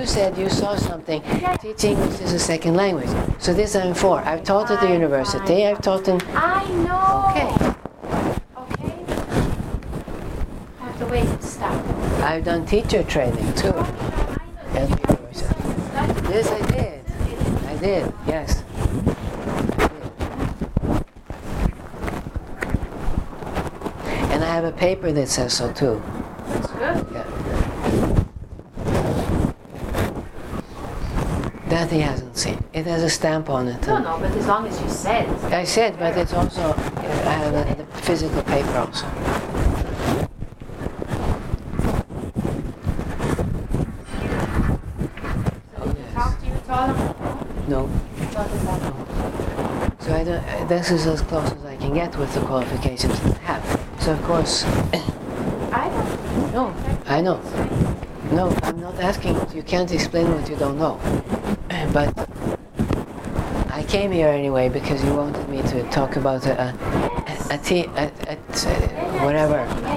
you said you saw something. Teach English as a second language. So this I'm for. I've taught at the university. I've taught in... I know. Okay. Okay. I have to wait and stop. I've done teacher training too at the university. Yes, I did. I did, yes. And I have a paper that says so too. That's good. Yeah. That he hasn't seen. It has a stamp on it. No, but as long as you said. I said, but it's also, I have the physical paper also. Talk to you, Tom? No. So I don't, this is as close as I can get with the qualifications that I have. So of course, I don't. no, I know. No, I'm not asking. You can't explain what you don't know. But I came here anyway because you wanted me to talk about whatever